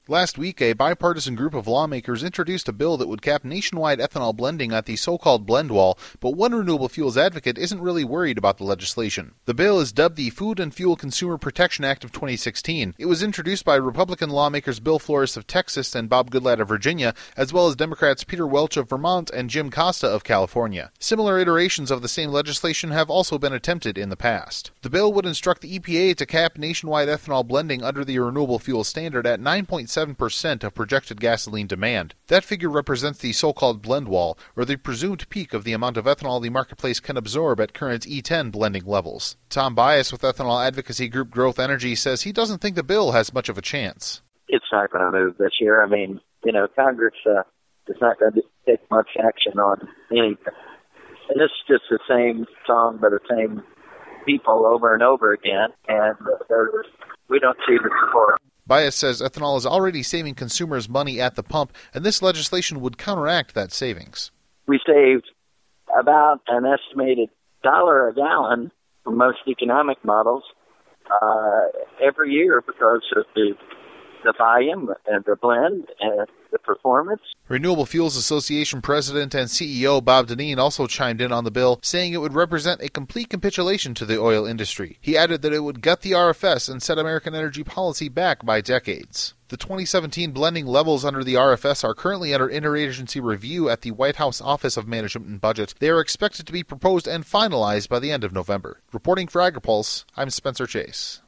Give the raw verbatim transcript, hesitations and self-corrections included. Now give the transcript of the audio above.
Last week, a bipartisan group of lawmakers introduced a bill that would cap nationwide ethanol blending at the so-called blend wall, but one renewable fuels advocate isn't really worried about the legislation. The bill is dubbed the Food and Fuel Consumer Protection Act of twenty sixteen. It was introduced by Republican lawmakers Bill Flores of Texas and Bob Goodlatte of Virginia, as well as Democrats Peter Welch of Vermont and Jim Costa of California. Similar iterations of the same legislation have also been attempted in the past. The bill would instruct the E P A to cap nationwide ethanol blending under the renewable fuel standard at nine point seven percent of projected gasoline demand. That figure represents the so-called blend wall, or the presumed peak of the amount of ethanol the marketplace can absorb at current E ten blending levels. Tom Bias with ethanol advocacy group Growth Energy says he doesn't think the bill has much of a chance. It's not going to move this year. I mean, you know, Congress uh, is not going to take much action on anything. And it's just the same song by the same people over and over again, and uh, we don't see the support. Bias says ethanol is already saving consumers money at the pump, and this legislation would counteract that savings. We saved about an estimated dollar a gallon for most economic models uh, every year because of the, the volume and the blend and the performance. Renewable Fuels Association President and C E O Bob Dinneen also chimed in on the bill, saying it would represent a complete capitulation to the oil industry. He added that it would gut the R F S and set American energy policy back by decades. The twenty seventeen blending levels under the R F S are currently under interagency review at the White House Office of Management and Budget. They are expected to be proposed and finalized by the end of November. Reporting for AgriPulse, I'm Spencer Chase.